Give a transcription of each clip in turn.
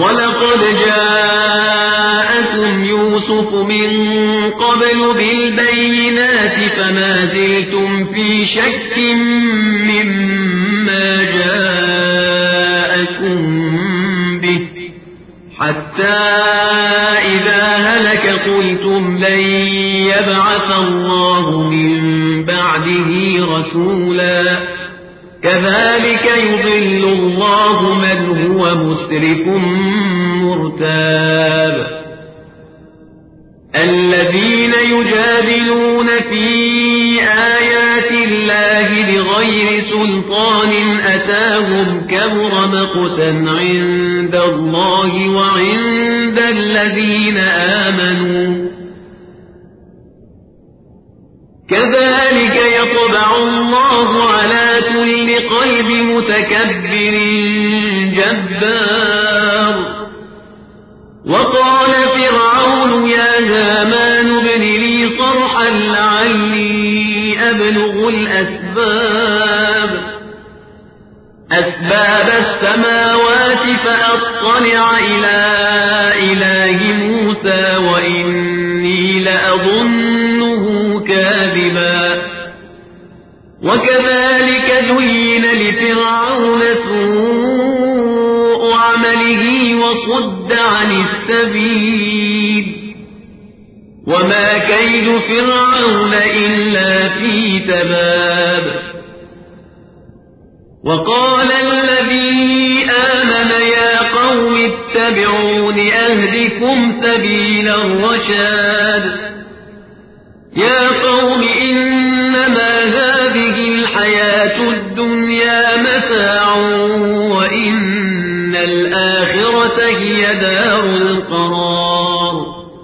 ولقد جاءكم يوسف من قبل بالبينات فما زلتم في شك مما جاءكم به حتى إذا هلك قلتم لن يبعث الله من بعده رسولا كذلك يضل الله من هو مسرف مرتاب الذين يجادلون في آيات الله بغير سلطان أتاهم كبر مقتا عند الله وعند الذين آمنوا كذلك يطبع الله على كل قلب متكبر جبار وقال فرعون يا هامان ابن لي صرحا لعلي أبلغ أسباب السماوات فأطلع إلى إله موسى وإني لأظنه كاذبا وكذلك زين لفرعون سوء عمله وصد عن السبيل وما كيد فرعون إلا في تباب وقال الذي آمن يا قوم اتبعون أهدكم سبيل الرشاد يا قوم إنما هذه الحياة الدنيا متاع وإن الآخرة هي دار القرار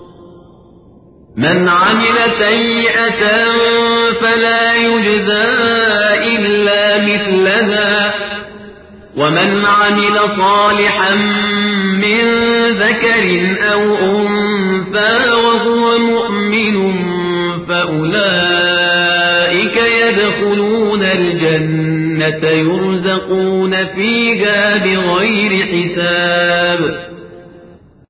من عمل سيئة فلا يجزى إلا مثلها ومن عمل صالحا من ذكر أو أنثى وهو مؤمن فأولئك يدخلون الجنة يرزقون فيها بغير حساب